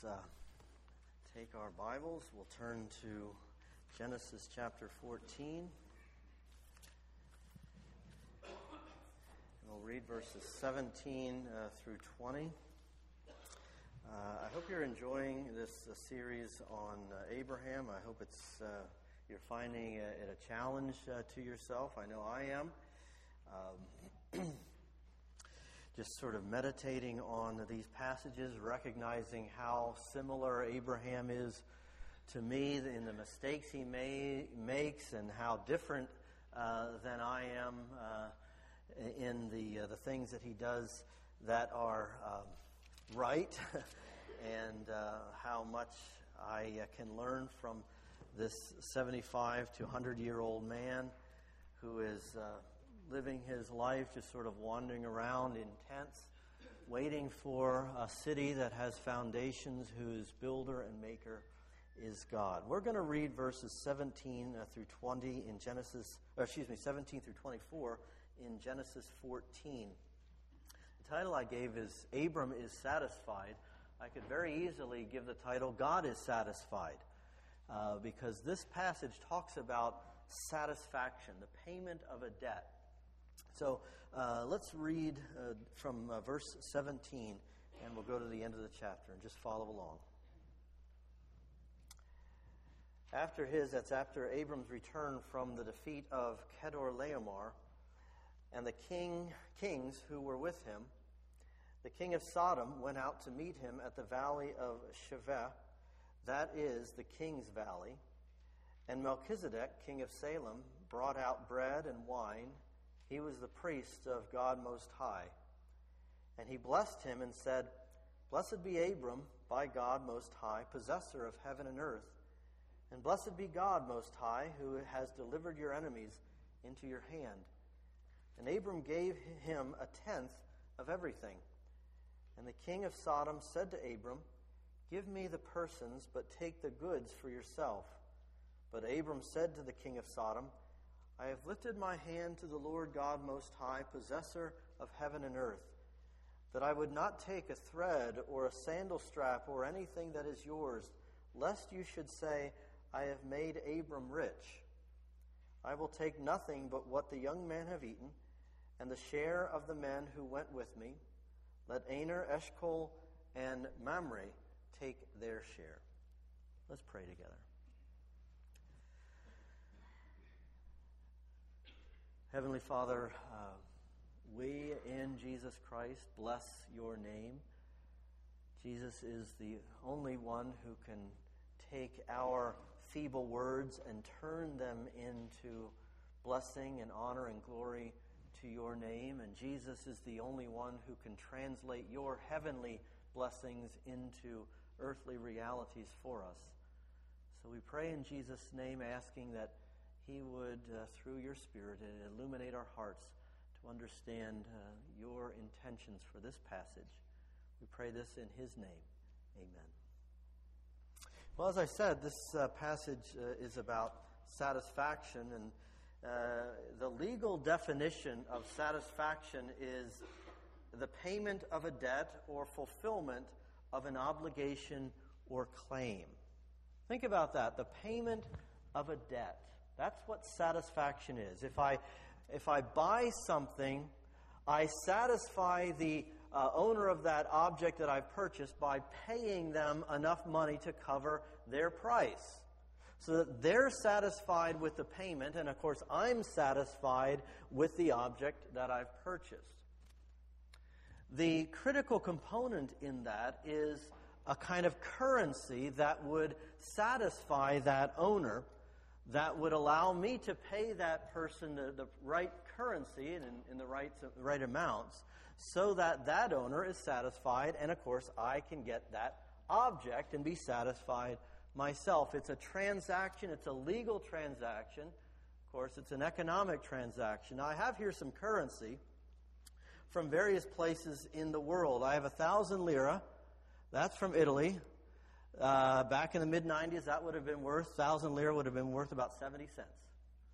Take our Bibles. We'll turn to Genesis chapter 14. And we'll read verses 17 through 20. I hope you're enjoying this series on Abraham. I hope you're finding it a challenge to yourself. I know I am. Just sort of meditating on these passages, recognizing how similar Abraham is to me in the mistakes he makes, and how different than I am in the things that he does that are right, and how much I can learn from this 75 to 100-year-old man who is living his life just sort of wandering around in tents, waiting for a city that has foundations, whose builder and maker is God. We're going to read verses 17 through 20 in 17 through 24 in Genesis 14. The title I gave is Abram is Satisfied. I could very easily give the title God is Satisfied, because this passage talks about satisfaction, the payment of a debt. So let's read from verse 17, and we'll go to the end of the chapter and just follow along. After Abram's return from the defeat of Kedorlaomer and the kings who were with him, the king of Sodom went out to meet him at the valley of Shaveh, that is, the king's valley. And Melchizedek, king of Salem, brought out bread and wine. He was the priest of God Most High. And he blessed him and said, "Blessed be Abram by God Most High, possessor of heaven and earth. And blessed be God Most High, who has delivered your enemies into your hand." And Abram gave him a tenth of everything. And the king of Sodom said to Abram, "Give me the persons, but take the goods for yourself." But Abram said to the king of Sodom, "I have lifted my hand to the Lord God Most High, possessor of heaven and earth, that I would not take a thread or a sandal strap or anything that is yours, lest you should say, 'I have made Abram rich.' I will take nothing but what the young men have eaten, and the share of the men who went with me. Let Aner, Eshcol, and Mamre take their share." Let's pray together. Heavenly Father, we in Jesus Christ bless your name. Jesus is the only one who can take our feeble words and turn them into blessing and honor and glory to your name. And Jesus is the only one who can translate your heavenly blessings into earthly realities for us. So we pray in Jesus' name, asking that He would, through your Spirit, illuminate our hearts to understand your intentions for this passage. We pray this in His name. Amen. Well, as I said, this passage is about satisfaction, and the legal definition of satisfaction is the payment of a debt or fulfillment of an obligation or claim. Think about that, the payment of a debt. That's what satisfaction is. If I buy something, I satisfy the owner of that object that I've purchased by paying them enough money to cover their price, so that they're satisfied with the payment, and of course I'm satisfied with the object that I've purchased. The critical component in that is a kind of currency that would satisfy that owner, that would allow me to pay that person the right currency and in the right amounts, so that that owner is satisfied, and of course I can get that object and be satisfied myself. It's a transaction, it's a legal transaction. Of course, it's an economic transaction. Now, I have here some currency from various places in the world. I have 1,000 lira. That's from Italy. Back in the mid-90s, that would have been worth, 1,000 lira would have been worth about 70 cents.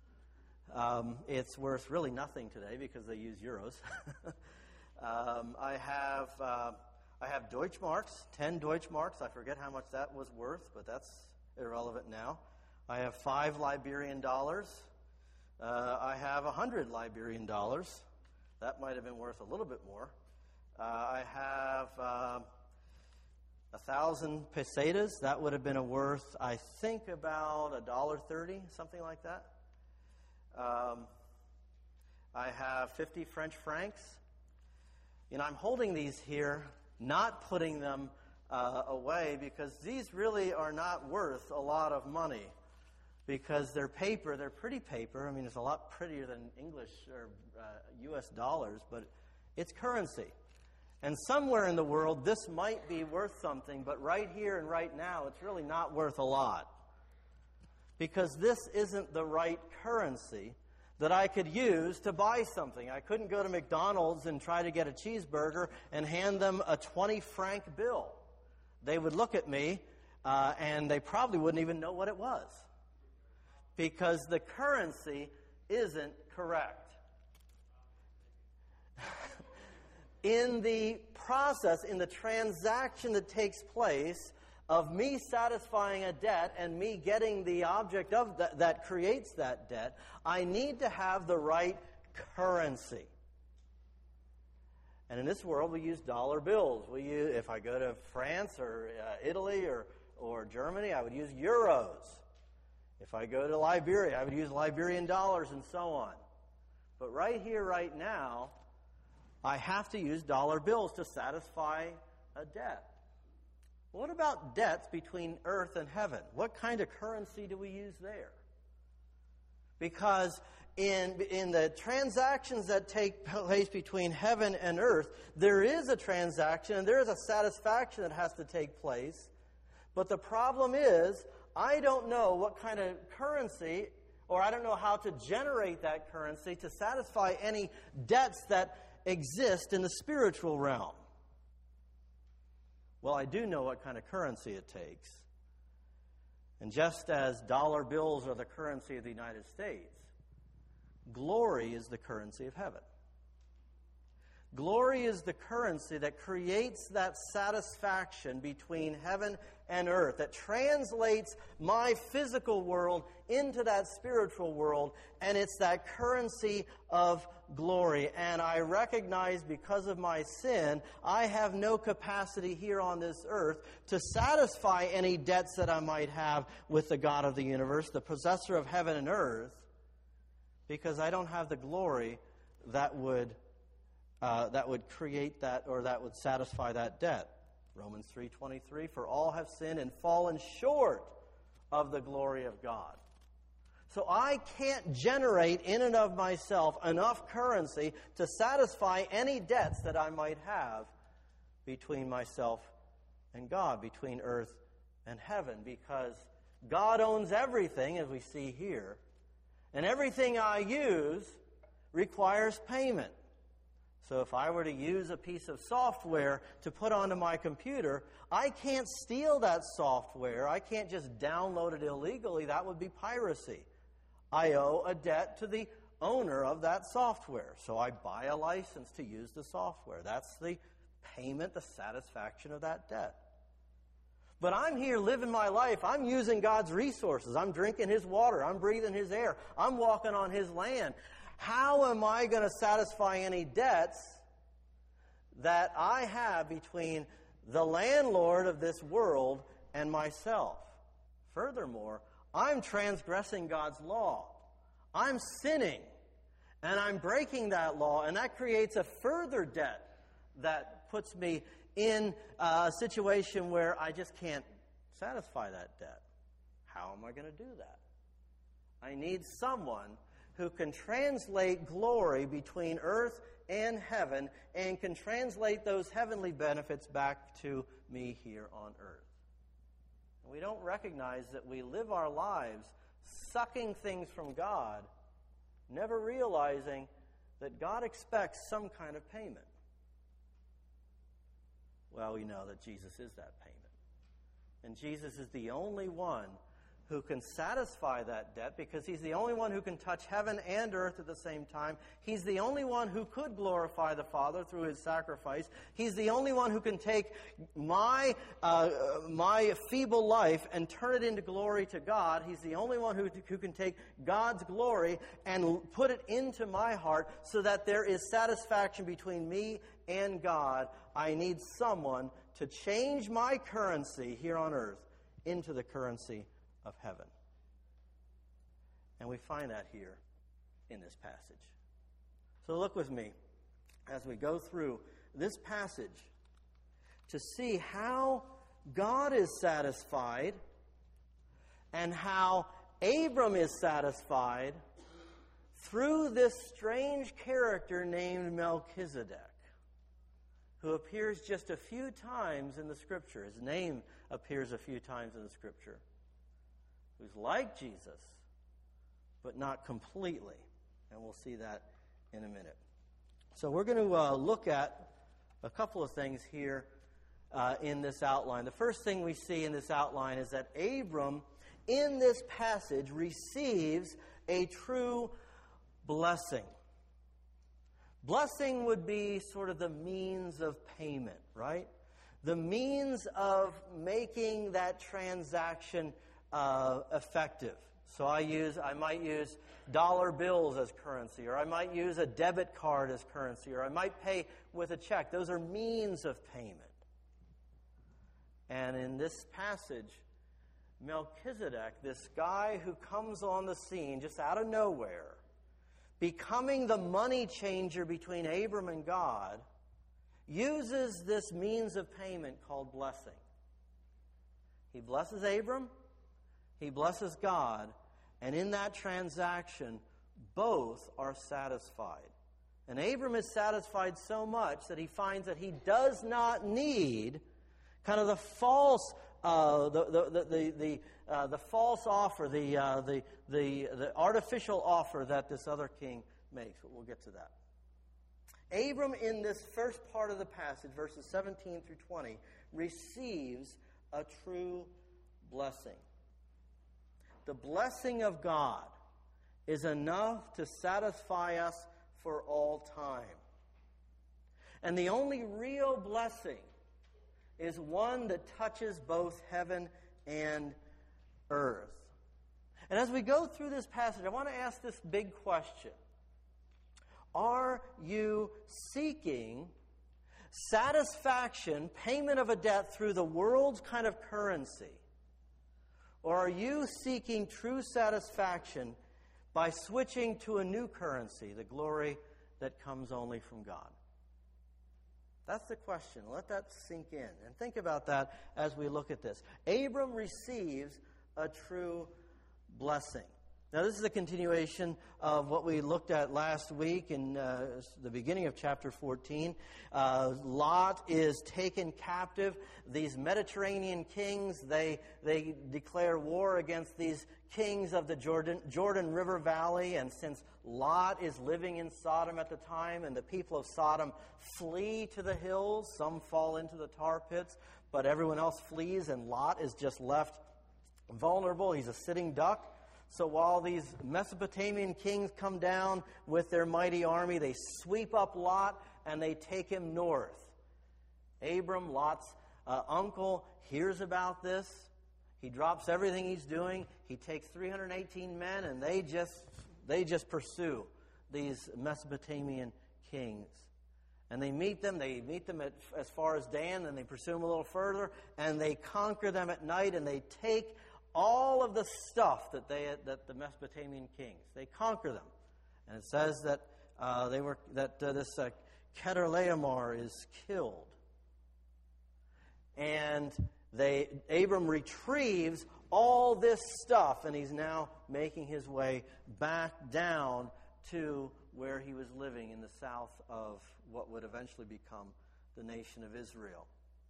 It's worth really nothing today because they use euros. I have I have Deutschmarks, 10 Deutschmarks. I forget how much that was worth, but that's irrelevant now. I have 5 Liberian dollars. I have 100 Liberian dollars. That might have been worth a little bit more. I have 1,000 pesetas. That would have been worth, I think, about $1.30, something like that. I have 50 French francs. I'm holding these here, not putting them away, because these really are not worth a lot of money. Because they're paper, they're pretty paper. I mean, it's a lot prettier than English or U.S. dollars, but it's currency. And somewhere in the world, this might be worth something, but right here and right now, it's really not worth a lot. Because this isn't the right currency that I could use to buy something. I couldn't go to McDonald's and try to get a cheeseburger and hand them a 20-franc bill. They would look at me, and they probably wouldn't even know what it was. Because the currency isn't correct. In the process, in the transaction that takes place of me satisfying a debt and me getting the object of that creates that debt, I need to have the right currency. And in this world, we use dollar bills. If I go to France or Italy or Germany, I would use euros. If I go to Liberia, I would use Liberian dollars and so on. But right here, right now, I have to use dollar bills to satisfy a debt. What about debts between earth and heaven? What kind of currency do we use there? Because in the transactions that take place between heaven and earth, there is a transaction and there is a satisfaction that has to take place. But the problem is, I don't know what kind of currency, or I don't know how to generate that currency to satisfy any debts that exist in the spiritual realm. Well, I do know what kind of currency it takes. And just as dollar bills are the currency of the United States, glory is the currency of heaven. Glory is the currency that creates that satisfaction between heaven and earth, that translates my physical world into that spiritual world, and it's that currency of glory. And I recognize because of my sin, I have no capacity here on this earth to satisfy any debts that I might have with the God of the universe, the possessor of heaven and earth, because I don't have the glory that would create that, or that would satisfy that debt. Romans 3:23, for all have sinned and fallen short of the glory of God. So I can't generate in and of myself enough currency to satisfy any debts that I might have between myself and God, between earth and heaven, because God owns everything, as we see here, and everything I use requires payment. So if I were to use a piece of software to put onto my computer, I can't steal that software. I can't just download it illegally. That would be piracy. I owe a debt to the owner of that software. So I buy a license to use the software. That's the payment, the satisfaction of that debt. But I'm here living my life. I'm using God's resources. I'm drinking His water. I'm breathing His air. I'm walking on His land. How am I going to satisfy any debts that I have between the landlord of this world and myself? Furthermore, I'm transgressing God's law. I'm sinning, and I'm breaking that law, and that creates a further debt that puts me in a situation where I just can't satisfy that debt. How am I going to do that? I need someone who can translate glory between earth and heaven and can translate those heavenly benefits back to me here on earth. And we don't recognize that we live our lives sucking things from God, never realizing that God expects some kind of payment. Well, we know that Jesus is that payment. And Jesus is the only one who can satisfy that debt, because he's the only one who can touch heaven and earth at the same time. He's the only one who could glorify the Father through his sacrifice. He's the only one who can take my feeble life and turn it into glory to God. He's the only one who can take God's glory and put it into my heart so that there is satisfaction between me and God. I need someone to change my currency here on earth into the currency of heaven. And we find that here in this passage. So look with me as we go through this passage to see how God is satisfied and how Abram is satisfied through this strange character named Melchizedek, who appears just a few times in the Scripture. His name appears a few times in the Scripture. Who's like Jesus, but not completely. And we'll see that in a minute. So we're going to look at a couple of things here in this outline. The first thing we see in this outline is that Abram, in this passage, receives a true blessing. Blessing would be sort of the means of payment, right? The means of making that transaction effective. So I might use dollar bills as currency, or I might use a debit card as currency, or I might pay with a check. Those are means of payment. And in this passage, Melchizedek, this guy who comes on the scene just out of nowhere, becoming the money changer between Abram and God, uses this means of payment called blessing. He blesses Abram, he blesses God, and in that transaction, both are satisfied. And Abram is satisfied so much that he finds that he does not need kind of the false, the false offer, the artificial offer that this other king makes. But we'll get to that. Abram, in this first part of the passage, verses 17 through 20, receives a true blessing. The blessing of God is enough to satisfy us for all time. And the only real blessing is one that touches both heaven and earth. And as we go through this passage, I want to ask this big question. Are you seeking satisfaction, payment of a debt through the world's kind of currency? Or are you seeking true satisfaction by switching to a new currency, the glory that comes only from God? That's the question. Let that sink in. And think about that as we look at this. Abram receives a true blessing. Now, this is a continuation of what we looked at last week in the beginning of chapter 14. Lot is taken captive. These Mediterranean kings, they declare war against these kings of the Jordan River Valley. And since Lot is living in Sodom at the time, and the people of Sodom flee to the hills, some fall into the tar pits, but everyone else flees, and Lot is just left vulnerable. He's a sitting duck. So while these Mesopotamian kings come down with their mighty army, they sweep up Lot and they take him north. Abram, Lot's uncle, hears about this. He drops everything he's doing. He takes 318 men, and they just pursue these Mesopotamian kings. And they meet them. They meet them as far as Dan, and they pursue them a little further, and they conquer them at night, and they take all of the stuff that the Mesopotamian kings, they conquer them. And it says that this Chedorlaomer is killed. And Abram retrieves all this stuff, and he's now making his way back down to where he was living in the south of what would eventually become the nation of Israel.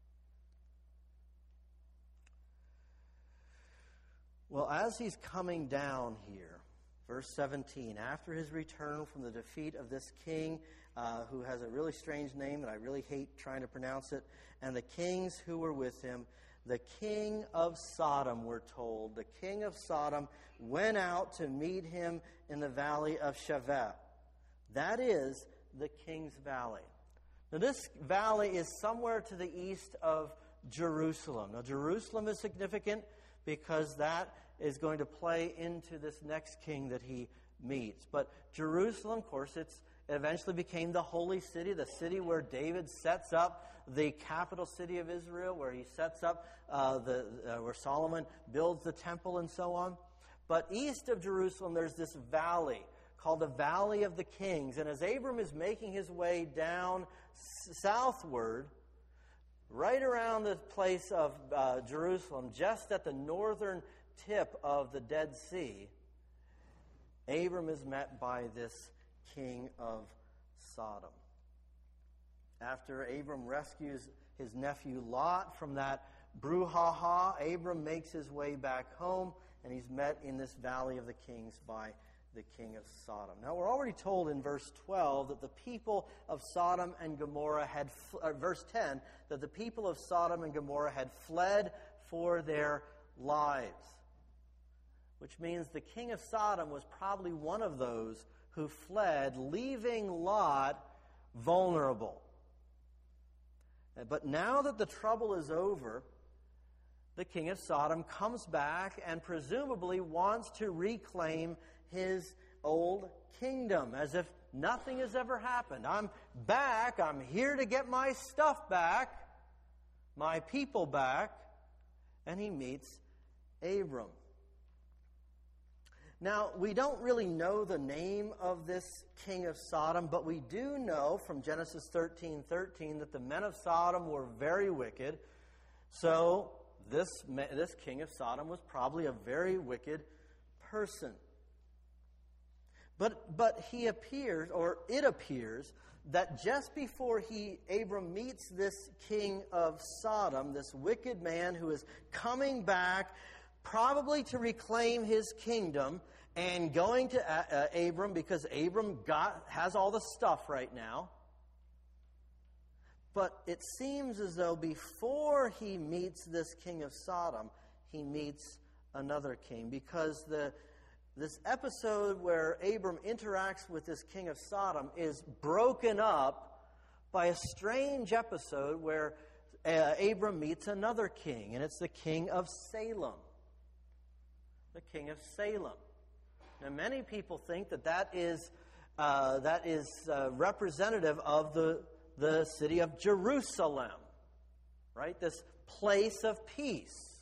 Well, as he's coming down here, verse 17, after his return from the defeat of this king, who has a really strange name, and I really hate trying to pronounce it, and the kings who were with him, The king of Sodom, we're told, the king of Sodom went out to meet him in the valley of Shaveh. That is the King's Valley. Now, this valley is somewhere to the east of Jerusalem. Now, Jerusalem is significant because that is going to play into this next king that he meets. But Jerusalem, of course, it eventually became the holy city, the city where David sets up the capital city of Israel, where he sets up where Solomon builds the temple and so on. But east of Jerusalem, there's this valley called the Valley of the Kings. And as Abram is making his way down southward, right around the place of Jerusalem, just at the northern tip of the Dead Sea, Abram is met by this king of Sodom. After Abram rescues his nephew Lot from that brouhaha, Abram makes his way back home, and he's met in this Valley of the Kings by the king of Sodom. Now, we're already told in verse 12 that the people of Sodom and Gomorrah verse 10, that the people of Sodom and Gomorrah had fled for their lives. Which means the king of Sodom was probably one of those who fled, leaving Lot vulnerable. But now that the trouble is over, the king of Sodom comes back and presumably wants to reclaim his old kingdom, as if nothing has ever happened. I'm back. I'm here to get my stuff back, my people back. And he meets Abram. Now, we don't really know the name of this king of Sodom, but we do know from Genesis 13:13 that the men of Sodom were very wicked. So this king of Sodom was probably a very wicked person. But it appears that just before Abram meets this king of Sodom, this wicked man who is coming back probably to reclaim his kingdom and going to Abram, because Abram has all the stuff right now. But it seems as though before he meets this king of Sodom, he meets another king, because this episode where Abram interacts with this king of Sodom is broken up by a strange episode where Abram meets another king, and it's the king of Salem. The king of Salem. Now, many people think that is representative of the city of Jerusalem, right? This place of peace.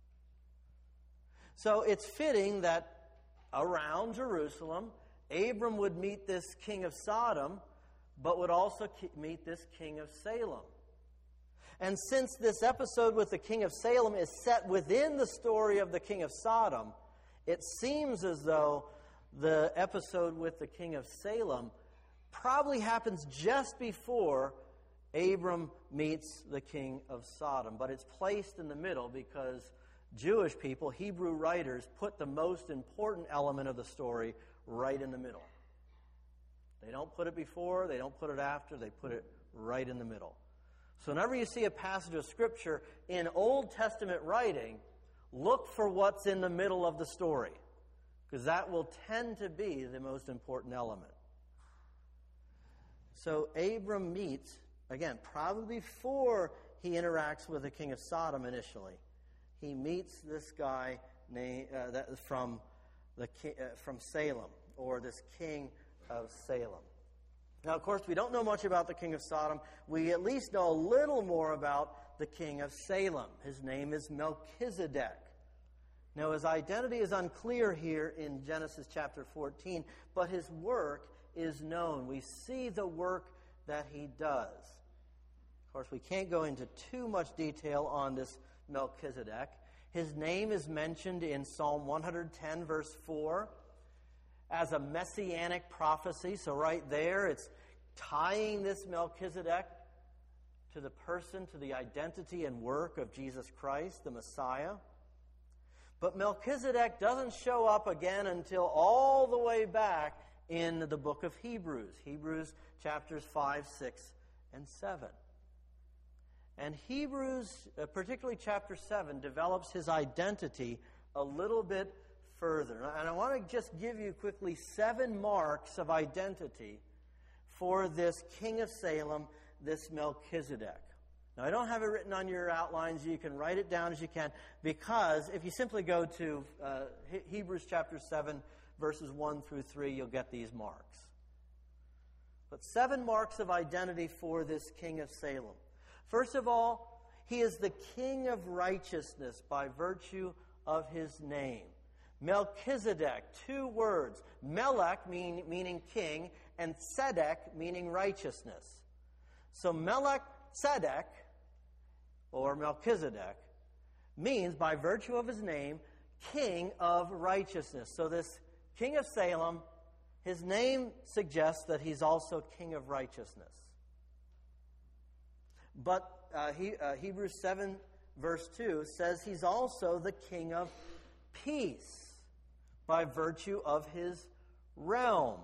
So it's fitting that around Jerusalem, Abram would meet this king of Sodom, but would also meet this king of Salem. And since this episode with the king of Salem is set within the story of the king of Sodom, it seems as though the episode with the king of Salem probably happens just before Abram meets the king of Sodom. But it's placed in the middle because Jewish people, Hebrew writers, put the most important element of the story right in the middle. They don't put it before, they don't put it after, they put it right in the middle. So whenever you see a passage of Scripture in Old Testament writing, look for what's in the middle of the story, because that will tend to be the most important element. So Abram meets, again, probably before he interacts with the king of Sodom initially, he meets this guy from Salem, or this king of Salem. Now, of course, we don't know much about the king of Sodom. We at least know a little more about the king of Salem. His name is Melchizedek. Now, his identity is unclear here in Genesis chapter 14, but his work is known. We see the work that he does. Of course, we can't go into too much detail on this Melchizedek. His name is mentioned in Psalm 110, verse 4, as a messianic prophecy. So right there, it's tying this Melchizedek to the person, to the identity and work of Jesus Christ, the Messiah. But Melchizedek doesn't show up again until all the way back in the book of Hebrews. Hebrews chapters 5, 6, and 7. And Hebrews, particularly chapter 7, develops his identity a little bit further. And I want to just give you quickly 7 marks of identity for this king of Salem, this Melchizedek. Now, I don't have it written on your outlines. You can write it down as you can, because if you simply go to Hebrews chapter 7, verses 1 through 3, you'll get these marks. But 7 marks of identity for this king of Salem. First of all, he is the king of righteousness by virtue of his name. Melchizedek, 2 words. Melech, meaning king, and Tzedek, meaning righteousness. So Melchizedek, or Melchizedek, means, by virtue of his name, king of righteousness. So this king of Salem, his name suggests that he's also king of righteousness. But Hebrews 7, verse 2 says he's also the king of peace by virtue of his realm.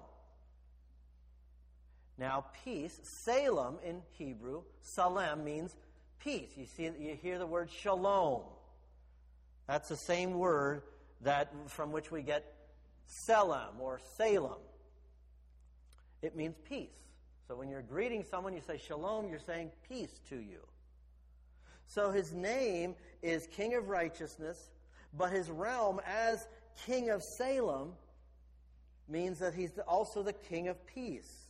Now, peace, Salem in Hebrew, Salem means peace. You hear the word shalom. That's the same word from which we get Selam or Salem. It means peace. So when you're greeting someone, you say shalom, you're saying peace to you. So his name is King of Righteousness, but his realm as King of Salem means that he's also the King of Peace.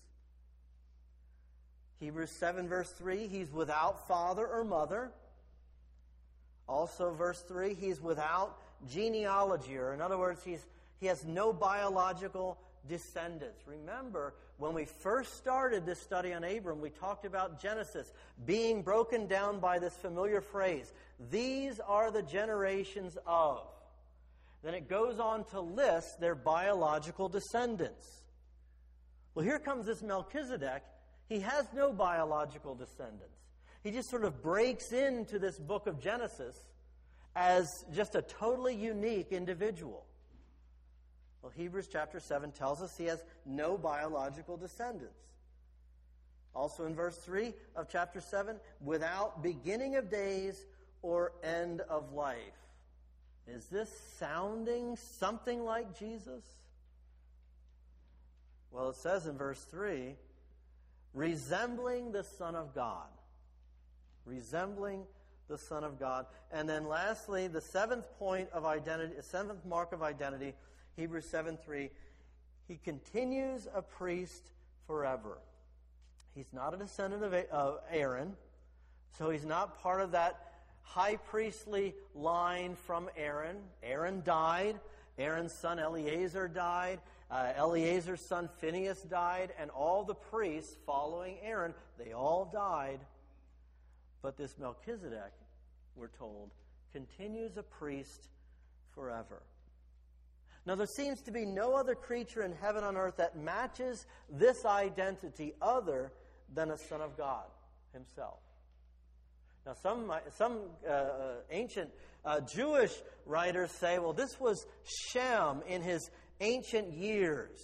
Hebrews 7, verse 3, he's without father or mother. Also, verse 3, he's without genealogy, or in other words, he has no biological descendants. Remember, when we first started this study on Abram, we talked about Genesis being broken down by this familiar phrase, these are the generations of. Then it goes on to list their biological descendants. Well, here comes this Melchizedek. He has no biological descendants. He just sort of breaks into this book of Genesis as just a totally unique individual. Well, Hebrews chapter 7 tells us he has no biological descendants. Also in verse 3 of chapter 7, without beginning of days or end of life. Is this sounding something like Jesus? Well, it says in verse 3, resembling the Son of God. Resembling the Son of God. And then lastly, the 7th point of identity, 7th mark of identity, Hebrews 7:3, he continues a priest forever. He's not a descendant of Aaron, so he's not part of that high priestly line from Aaron. Aaron died. Aaron's son Eleazar died. Eleazar's son Phinehas died. And all the priests following Aaron, they all died. But this Melchizedek, we're told, continues a priest forever. Now, there seems to be no other creature in heaven and earth that matches this identity other than a Son of God himself. Now, some ancient Jewish writers say, well, this was Shem in his ancient years.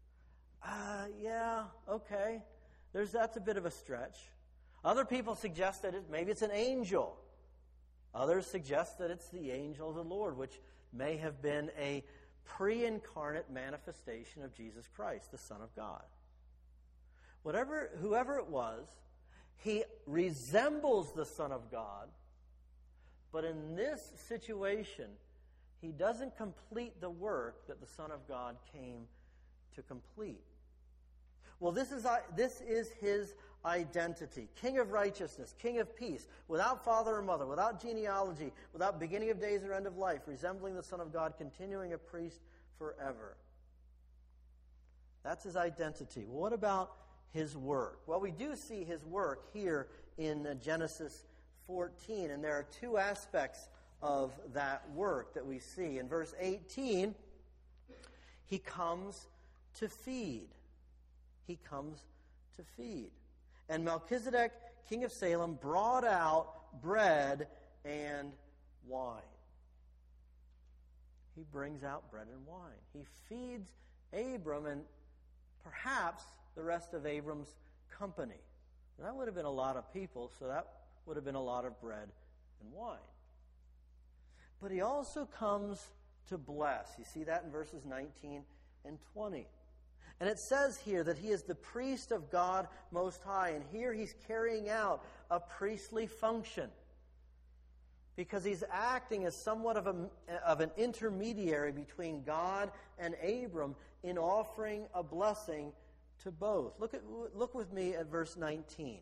Yeah, okay. That's a bit of a stretch. Other people suggest that maybe it's an angel. Others suggest that it's the angel of the Lord, which may have been a pre-incarnate manifestation of Jesus Christ, the Son of God. Whoever it was, he resembles the Son of God, but in this situation, he doesn't complete the work that the Son of God came to complete. Well, this is his identity. King of righteousness, King of peace, without father or mother, without genealogy, without beginning of days or end of life, resembling the Son of God, continuing a priest forever. That's his identity. Well, what about his work? Well, we do see his work here in Genesis 14, and there are 2 aspects of that work that we see. In verse 18, he comes to feed. He comes to feed. And Melchizedek, king of Salem, brought out bread and wine. He brings out bread and wine. He feeds Abram and perhaps the rest of Abram's company. And that would have been a lot of people, so that would have been a lot of bread and wine. But he also comes to bless. You see that in verses 19 and 20. And it says here that he is the priest of God Most High. And here he's carrying out a priestly function, because he's acting as somewhat of an intermediary between God and Abram in offering a blessing to both. Look with me at verse 19.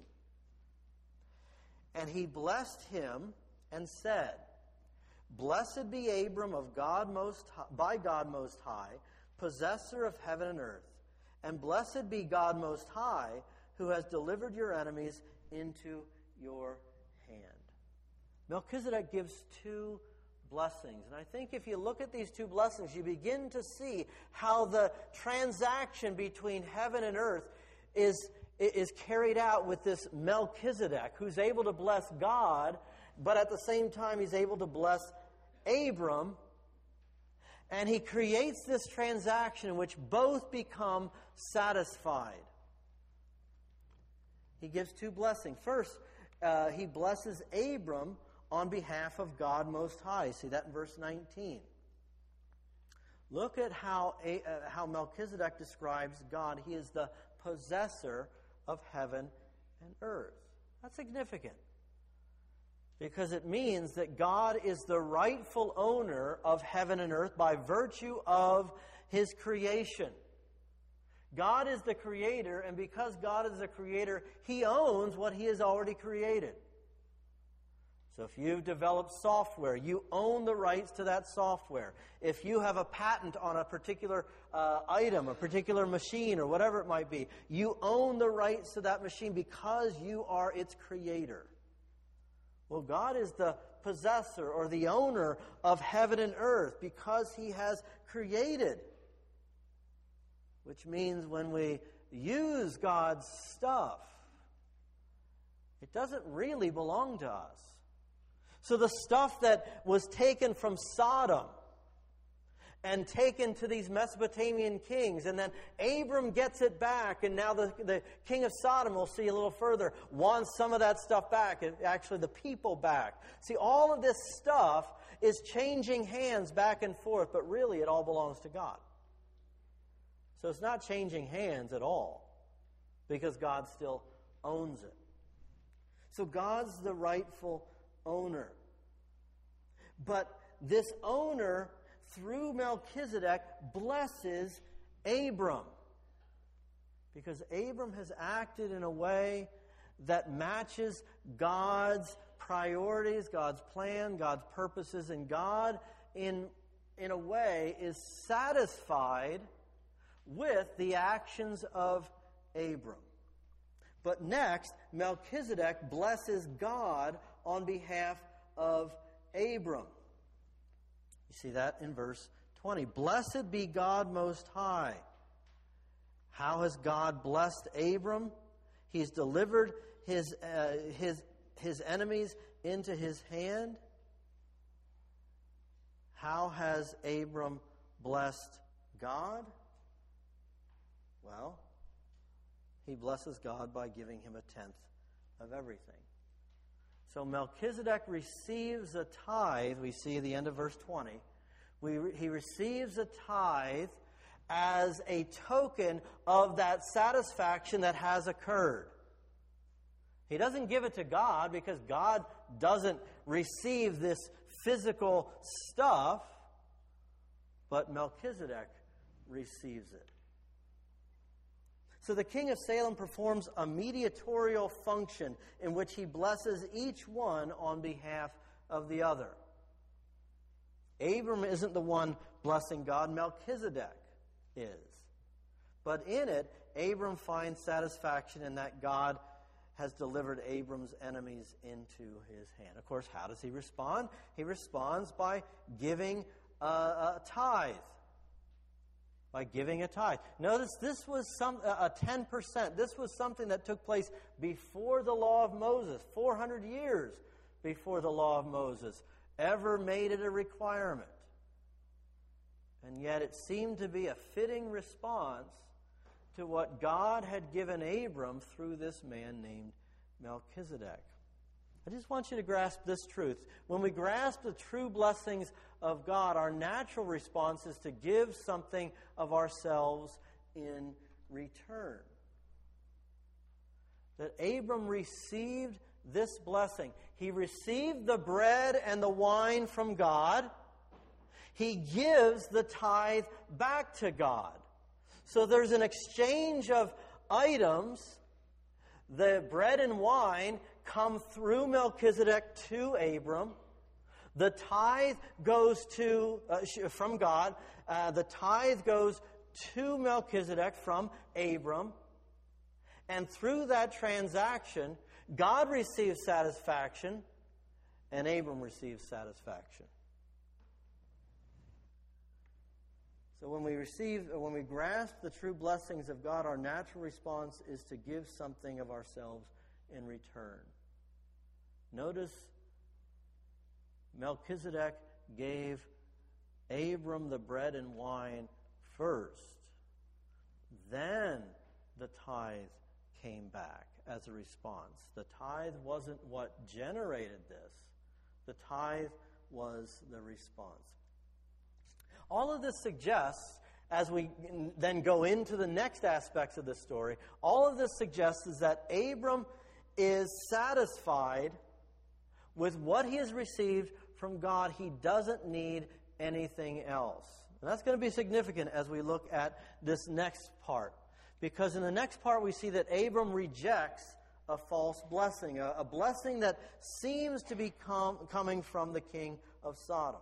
And he blessed him and said, "Blessed be Abram by God Most High, possessor of heaven and earth. And blessed be God Most High, who has delivered your enemies into your hand." Melchizedek gives two blessings. And I think if you look at these two blessings, you begin to see how the transaction between heaven and earth is carried out with this Melchizedek, who's able to bless God, but at the same time he's able to bless Abram. And he creates this transaction in which both become satisfied. He gives two blessings. First, he blesses Abram on behalf of God Most High. See that in verse 19. Look at how Melchizedek describes God. He is the possessor of heaven and earth. That's significant, because it means that God is the rightful owner of heaven and earth by virtue of his creation. God is the creator, and because God is the creator, he owns what he has already created. So if you've developed software, you own the rights to that software. If you have a patent on a particular item, a particular machine, or whatever it might be, you own the rights to that machine because you are its creator. Well, God is the possessor or the owner of heaven and earth because he has created. Which means when we use God's stuff, it doesn't really belong to us. So the stuff that was taken from Sodom and taken to these Mesopotamian kings, and then Abram gets it back, and now the king of Sodom, we'll see a little further, wants some of that stuff back, actually the people back. See, all of this stuff is changing hands back and forth, but really it all belongs to God. So it's not changing hands at all, because God still owns it. So God's the rightful owner. But this owner, through Melchizedek, blesses Abram, because Abram has acted in a way that matches God's priorities, God's plan, God's purposes, and God in a way is satisfied with the actions of Abram. But next, Melchizedek blesses God on behalf of Abram. You see that in verse 20. Blessed be God Most High. How has God blessed Abram? He's delivered his enemies into his hand. How has Abram blessed God? Well, he blesses God by giving him a tenth of everything. So Melchizedek receives a tithe, we see at the end of verse 20. He receives a tithe as a token of that satisfaction that has occurred. He doesn't give it to God because God doesn't receive this physical stuff, but Melchizedek receives it. So the king of Salem performs a mediatorial function in which he blesses each one on behalf of the other. Abram isn't the one blessing God, Melchizedek is. But in it, Abram finds satisfaction in that God has delivered Abram's enemies into his hand. Of course, how does he respond? He responds by giving a tithe. By giving a tithe. Notice this was a 10%. This was something that took place before the law of Moses, 400 years before the law of Moses ever made it a requirement. And yet it seemed to be a fitting response to what God had given Abram through this man named Melchizedek. I just want you to grasp this truth. When we grasp the true blessings of God, our natural response is to give something of ourselves in return. That Abram received this blessing. He received the bread and the wine from God. He gives the tithe back to God. So there's an exchange of items. The bread and wine come through Melchizedek to Abram. The tithe goes from God. The tithe goes to Melchizedek from Abram. And through that transaction, God receives satisfaction, and Abram receives satisfaction. So when we grasp the true blessings of God, our natural response is to give something of ourselves in return. Notice Melchizedek gave Abram the bread and wine first. Then the tithe came back as a response. The tithe wasn't what generated this. The tithe was the response. All of this suggests, as we then go into the next aspects of this story, all of this suggests is that Abram is satisfied with what he has received from God. He doesn't need anything else. And that's going to be significant as we look at this next part. Because in the next part we see that Abram rejects a false blessing, a blessing that seems to be coming from the king of Sodom.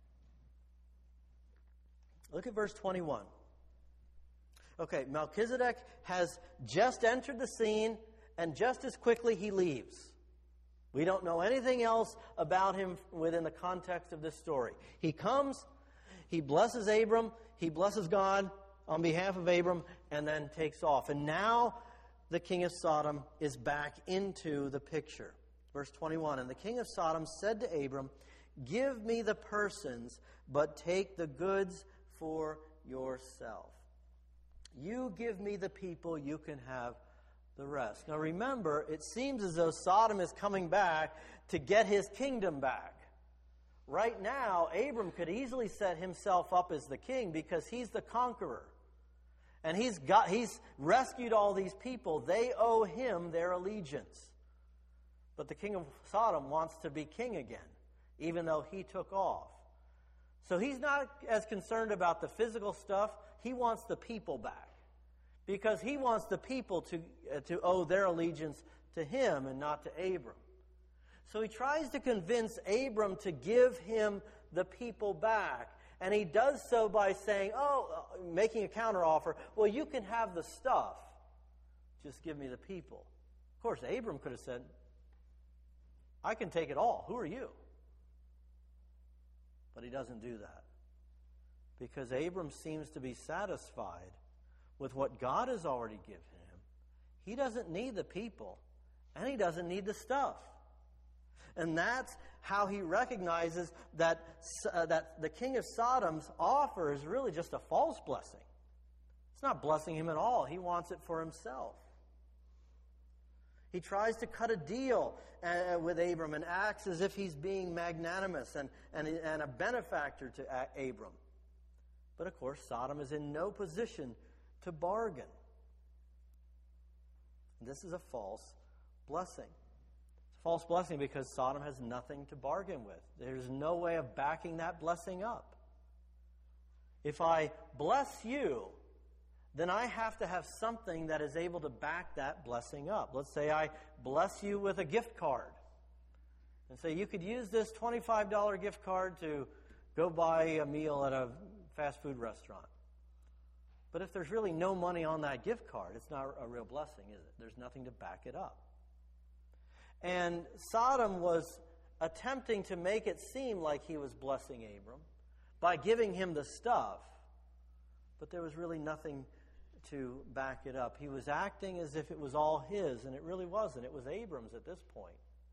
Look at verse 21. Okay, Melchizedek has just entered the scene, and just as quickly he leaves. We don't know anything else about him within the context of this story. He comes, he blesses Abram, he blesses God on behalf of Abram, and then takes off. And now the king of Sodom is back into the picture. Verse 21, and the king of Sodom said to Abram, "Give me the persons, but take the goods for yourself. You give me the people, you can have the rest." Now remember, it seems as though Sodom is coming back to get his kingdom back. Right now, Abram could easily set himself up as the king because he's the conqueror. And he's rescued all these people. They owe him their allegiance. But the king of Sodom wants to be king again, even though he took off. So he's not as concerned about the physical stuff. He wants the people back. Because he wants the people to owe their allegiance to him and not to Abram. So he tries to convince Abram to give him the people back. And he does so by saying, making a counteroffer, well, you can have the stuff. Just give me the people. Of course, Abram could have said, I can take it all. Who are you? But he doesn't do that. Because Abram seems to be satisfied with what God has already given him. He doesn't need the people, and he doesn't need the stuff. And that's how he recognizes that the king of Sodom's offer is really just a false blessing. It's not blessing him at all. He wants it for himself. He tries to cut a deal with Abram and acts as if he's being magnanimous and a benefactor to Abram. But of course, Sodom is in no position to bargain. This is a false blessing. It's a false blessing because Sodom has nothing to bargain with. There's no way of backing that blessing up. If I bless you, then I have to have something that is able to back that blessing up. Let's say I bless you with a gift card. And say you could use this $25 gift card to go buy a meal at a fast food restaurant. But if there's really no money on that gift card, it's not a real blessing, is it? There's nothing to back it up. And Sodom was attempting to make it seem like he was blessing Abram by giving him the stuff, but there was really nothing to back it up. He was acting as if it was all his, and it really wasn't. It was Abram's at this point.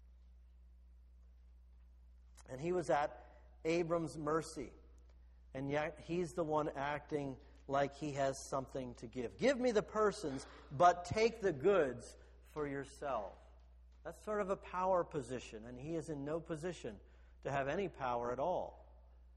And he was at Abram's mercy, and yet he's the one acting like he has something to give. Give me the persons, but take the goods for yourself. That's sort of a power position, and he is in no position to have any power at all.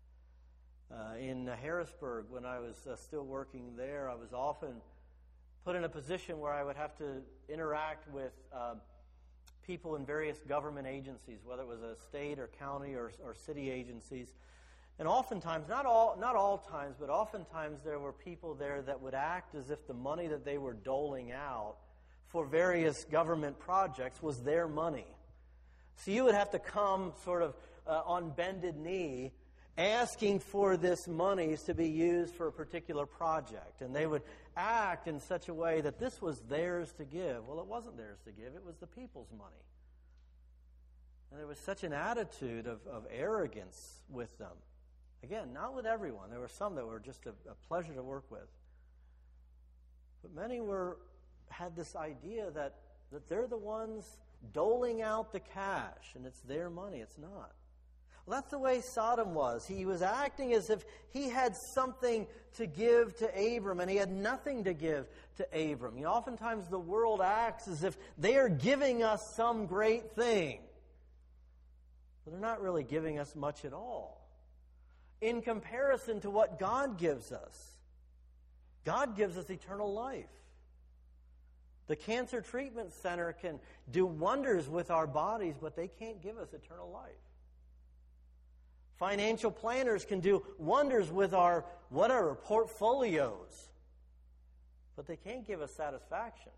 In Harrisburg, when I was still working there, I was often put in a position where I would have to interact with people in various government agencies, whether it was a state or county or city agencies. And oftentimes, not all times, but oftentimes there were people there that would act as if the money that they were doling out for various government projects was their money. So you would have to come sort of on bended knee asking for this money to be used for a particular project. And they would act in such a way that this was theirs to give. Well, it wasn't theirs to give. It was the people's money. And there was such an attitude of arrogance with them. Again, not with everyone. There were some that were just a pleasure to work with. But many had this idea that they're the ones doling out the cash, and it's their money. It's not. Well, that's the way Sodom was. He was acting as if he had something to give to Abram, and he had nothing to give to Abram. Oftentimes the world acts as if they are giving us some great thing. But they're not really giving us much at all in comparison to what God gives us. God gives us eternal life. The Cancer Treatment Center can do wonders with our bodies, but they can't give us eternal life. Financial planners can do wonders with our portfolios, but they can't give us satisfaction.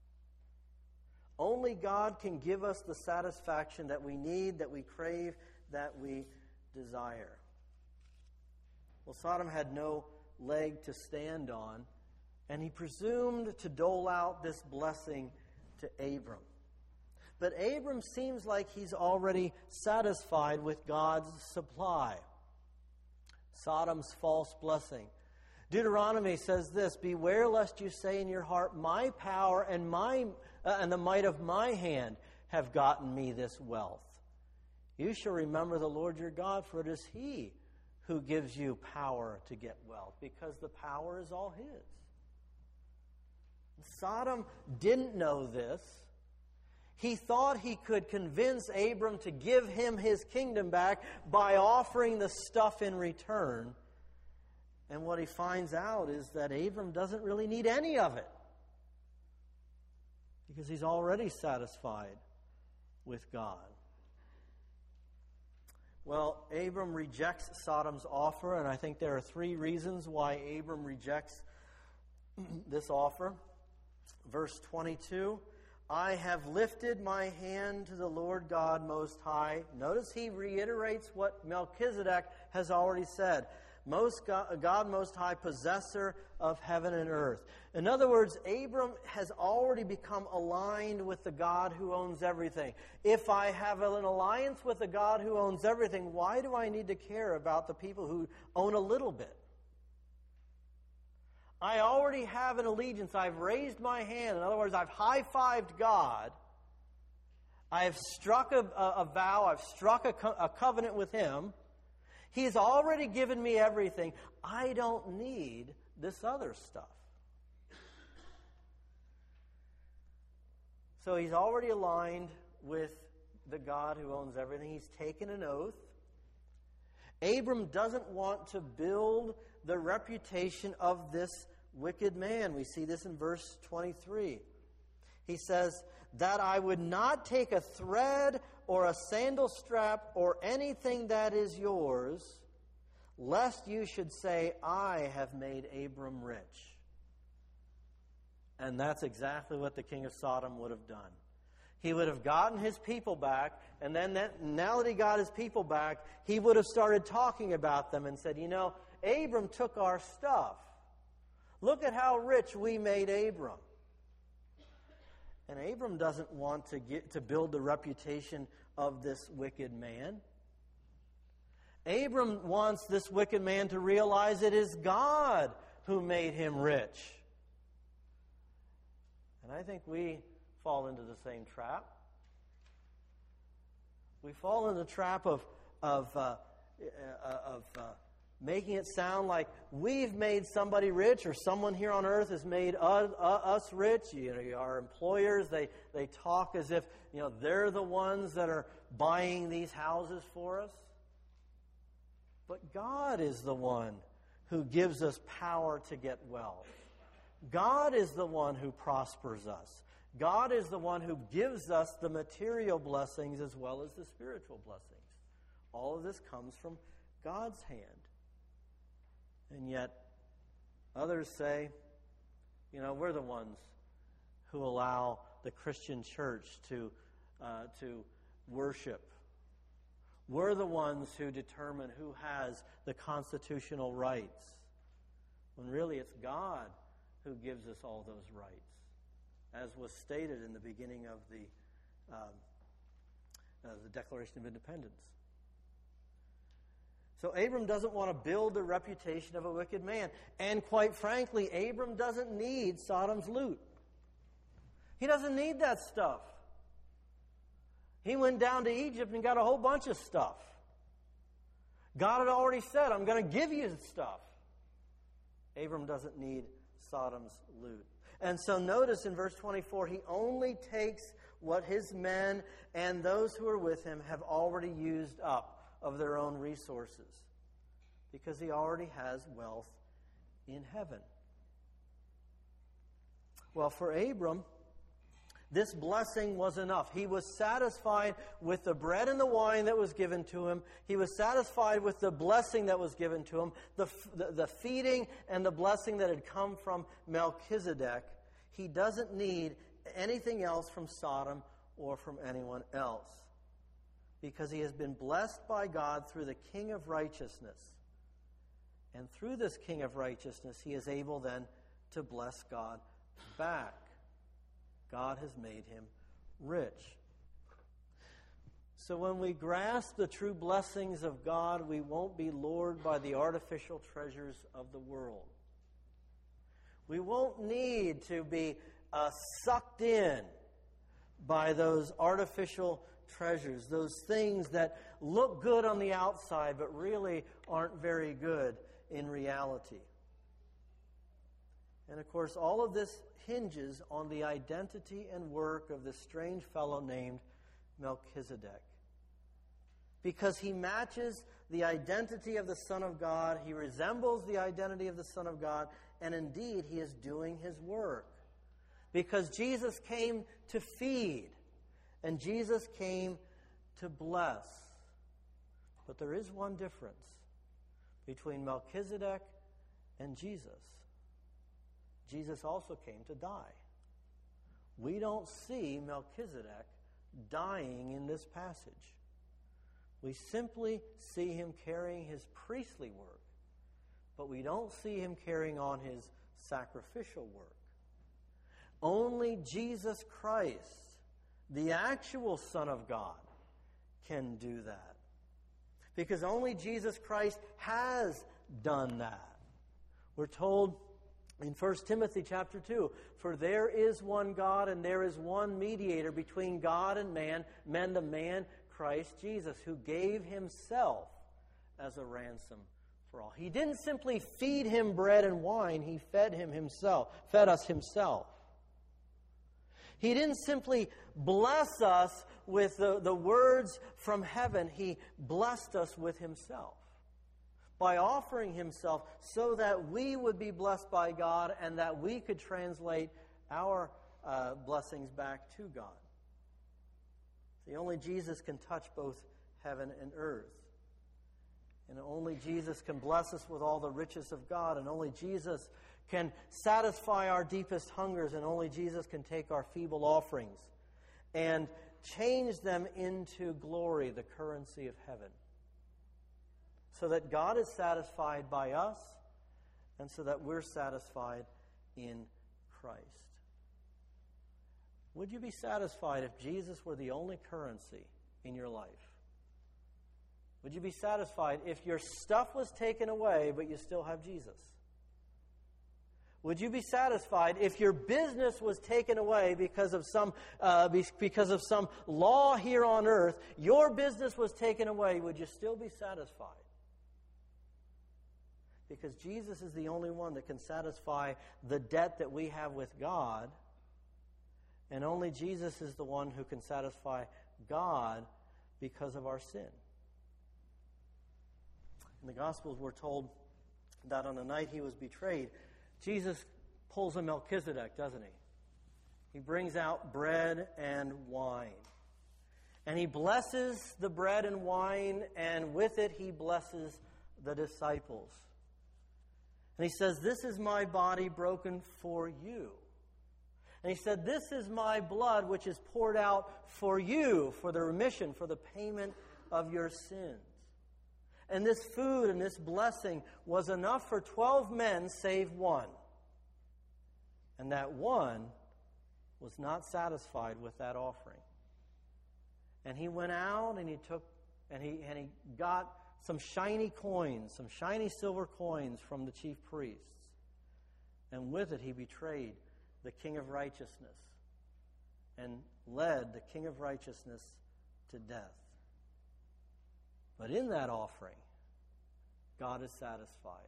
Only God can give us the satisfaction that we need, that we crave, that we desire. Well, Sodom had no leg to stand on, and he presumed to dole out this blessing to Abram. But Abram seems like he's already satisfied with God's supply. Sodom's false blessing. Deuteronomy says this, "Beware lest you say in your heart, my power and the might of my hand have gotten me this wealth. You shall remember the Lord your God, for it is He who gives you power to get wealth," because the power is all His. Sodom didn't know this. He thought he could convince Abram to give him his kingdom back by offering the stuff in return. And what he finds out is that Abram doesn't really need any of it, because he's already satisfied with God. Well, Abram rejects Sodom's offer, and I think there are 3 reasons why Abram rejects this offer. Verse 22, "I have lifted my hand to the Lord God Most High." Notice he reiterates what Melchizedek has already said. God Most High, possessor of heaven and earth. In other words, Abram has already become aligned with the God who owns everything. If I have an alliance with the God who owns everything, why do I need to care about the people who own a little bit? I already have an allegiance. I've raised my hand. In other words, I've high-fived God. I have struck a vow. I've struck a covenant with Him. He's already given me everything. I don't need this other stuff. So he's already aligned with the God who owns everything. He's taken an oath. Abram doesn't want to build the reputation of this wicked man. We see this in verse 23. He says, "That I would not take a thread or a sandal strap or anything that is yours, lest you should say, I have made Abram rich." And that's exactly what the king of Sodom would have done. He would have gotten his people back, and then now that he got his people back, he would have started talking about them and said, Abram took our stuff. Look at how rich we made Abram. And Abram doesn't want to build the reputation of this wicked man. Abram wants this wicked man to realize it is God who made him rich. And I think we fall into the same trap. We fall in the trap of making it sound like we've made somebody rich, or someone here on earth has made us rich. Our employers, they talk as if they're the ones that are buying these houses for us. But God is the one who gives us power to get wealth. God is the one who prospers us. God is the one who gives us the material blessings as well as the spiritual blessings. All of this comes from God's hand. And yet, others say, we're the ones who allow the Christian church to worship. We're the ones who determine who has the constitutional rights, when really it's God who gives us all those rights, as was stated in the beginning of the Declaration of Independence. So Abram doesn't want to build the reputation of a wicked man. And quite frankly, Abram doesn't need Sodom's loot. He doesn't need that stuff. He went down to Egypt and got a whole bunch of stuff. God had already said, I'm going to give you stuff. Abram doesn't need Sodom's loot. And so notice in verse 24, he only takes what his men and those who are with him have already used up of their own resources, because he already has wealth in heaven. Well, for Abram, this blessing was enough. He was satisfied with the bread and the wine that was given to him. He was satisfied with the blessing that was given to him, the feeding and the blessing that had come from Melchizedek. He doesn't need anything else from Sodom or from anyone else, because he has been blessed by God through the King of Righteousness. And through this King of Righteousness, he is able then to bless God back. God has made him rich. So when we grasp the true blessings of God, we won't be lured by the artificial treasures of the world. We won't need to be sucked in by those artificial treasures, those things that look good on the outside but really aren't very good in reality. And of course, all of this hinges on the identity and work of this strange fellow named Melchizedek. Because he matches the identity of the Son of God, he resembles the identity of the Son of God, and indeed he is doing his work. Because Jesus came to feed, and Jesus came to bless. But there is one difference between Melchizedek and Jesus. Jesus also came to die. We don't see Melchizedek dying in this passage. We simply see him carrying his priestly work, but we don't see him carrying on his sacrificial work. Only Jesus Christ, the actual Son of God, can do that. Because only Jesus Christ has done that. We're told in 1 Timothy chapter 2, for there is one God and there is one mediator between God and man, the man Christ Jesus, who gave himself as a ransom for all. He didn't simply feed him bread and wine, he fed us himself. He didn't simply bless us with the words from heaven, he blessed us with himself, by offering himself so that we would be blessed by God and that we could translate our blessings back to God. See, only Jesus can touch both heaven and earth. And only Jesus can bless us with all the riches of God. And only Jesus can satisfy our deepest hungers. And only Jesus can take our feeble offerings and change them into glory, the currency of heaven. So that God is satisfied by us, and so that we're satisfied in Christ. Would you be satisfied if Jesus were the only currency in your life? Would you be satisfied if your stuff was taken away, but you still have Jesus? Would you be satisfied if your business was taken away because of some law here on earth? Your business was taken away. Would you still be satisfied? because Jesus is the only one that can satisfy the debt that we have with God, and only Jesus is the one who can satisfy God because of our sin. In the Gospels, we're told that on the night he was betrayed, Jesus pulls a Melchizedek, doesn't he? He brings out bread and wine. And he blesses the bread and wine, and with it he blesses the disciples. And he says, "This is my body broken for you." And he said, "This is my blood which is poured out for you, for the remission, for the payment of your sins." And this food and this blessing was enough for 12 men save one. And that one was not satisfied with that offering. And he went out and he got some shiny coins, some shiny silver coins from the chief priests. And with it he betrayed the King of Righteousness and led the King of Righteousness to death. But in that offering, God is satisfied.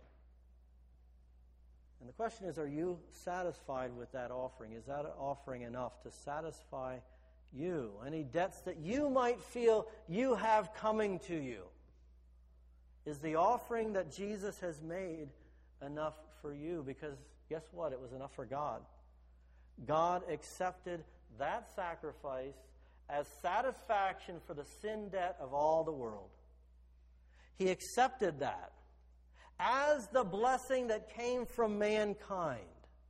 And the question is, are you satisfied with that offering? Is that offering enough to satisfy you? Any debts that you might feel you have coming to you? Is the offering that Jesus has made enough for you? Because guess what? It was enough for God. God accepted that sacrifice as satisfaction for the sin debt of all the world. He accepted that as the blessing that came from mankind.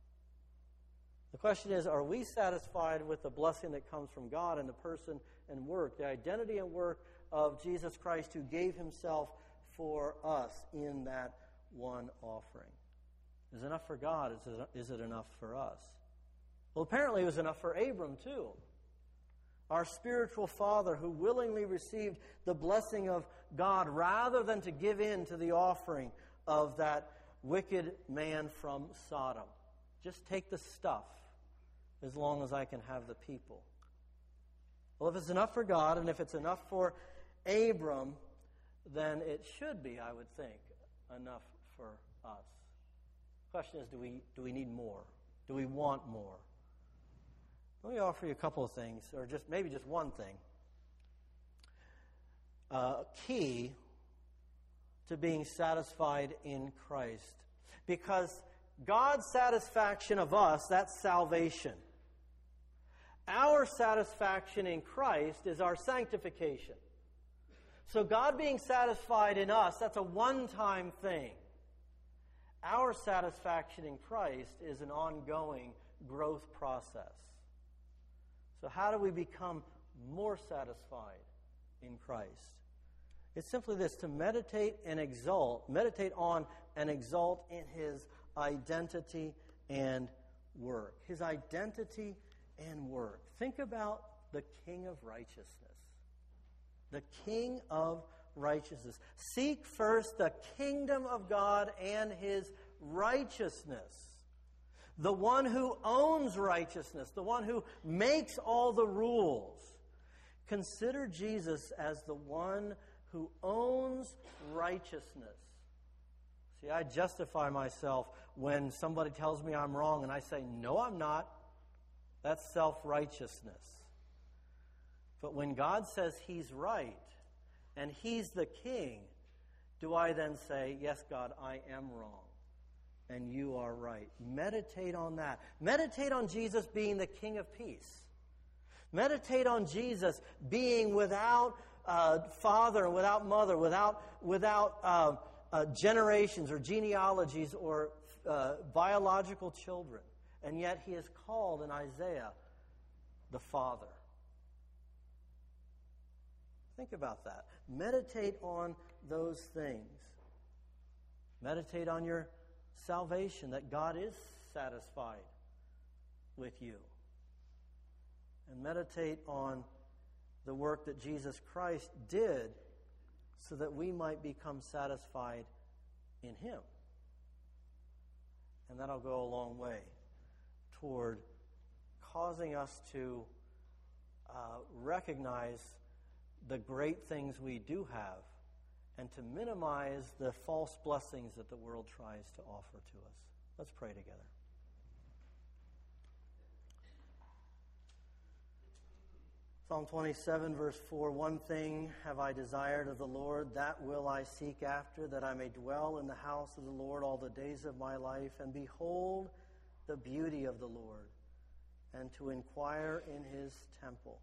The question is, are we satisfied with the blessing that comes from God in the person and work, the identity and work of Jesus Christ, who gave himself for us in that one offering? Is it enough for God? Is it enough for us? Well, apparently it was enough for Abram too. Our spiritual father who willingly received the blessing of God rather than to give in to the offering of that wicked man from Sodom. Just take the stuff as long as I can have the people. Well, if it's enough for God and if it's enough for Abram, then it should be, I would think, enough for us. The question is, do we need more? Do we want more? Let me offer you a couple of things, or maybe just one thing. Key to being satisfied in Christ. Because God's satisfaction of us, that's salvation. Our satisfaction in Christ is our sanctification. So God being satisfied in us, that's a one-time thing. Our satisfaction in Christ is an ongoing growth process. So how do we become more satisfied in Christ? It's simply this: to meditate on and exalt in his identity and work. His identity and work. Think about the King of Righteousness. The King of Righteousness. Seek first the kingdom of God and his righteousness. The one who owns righteousness, the one who makes all the rules. Consider Jesus as the one who owns righteousness. See, I justify myself when somebody tells me I'm wrong and I say, no, I'm not. That's self-righteousness. But when God says he's right and he's the king, do I then say, yes, God, I am wrong and you are right? Meditate on that. Meditate on Jesus being the King of peace. Meditate on Jesus being without father, without mother, without generations or genealogies or biological children. And yet he is called in Isaiah the Father. Think about that. Meditate on those things. Meditate on your salvation, that God is satisfied with you. And meditate on the work that Jesus Christ did so that we might become satisfied in him. And that'll go a long way toward causing us to recognize the great things we do have and to minimize the false blessings that the world tries to offer to us. Let's pray together. Psalm 27, verse 4, "One thing have I desired of the Lord, that will I seek after, that I may dwell in the house of the Lord all the days of my life, and behold the beauty of the Lord, and to inquire in his temple."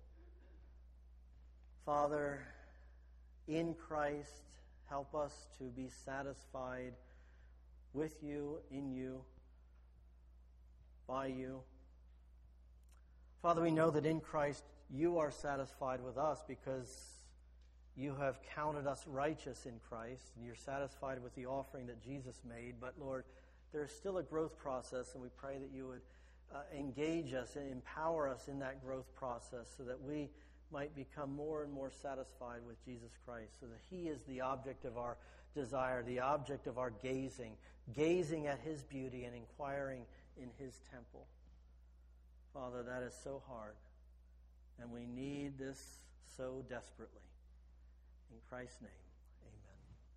Father, in Christ, help us to be satisfied with you, in you, by you. Father, we know that in Christ you are satisfied with us because you have counted us righteous in Christ, and you're satisfied with the offering that Jesus made. But Lord, there is still a growth process, and we pray that you would engage us and empower us in that growth process so that we might become more and more satisfied with Jesus Christ, so that he is the object of our desire, the object of our gazing at his beauty and inquiring in his temple. Father, that is so hard, and we need this so desperately. In Christ's name.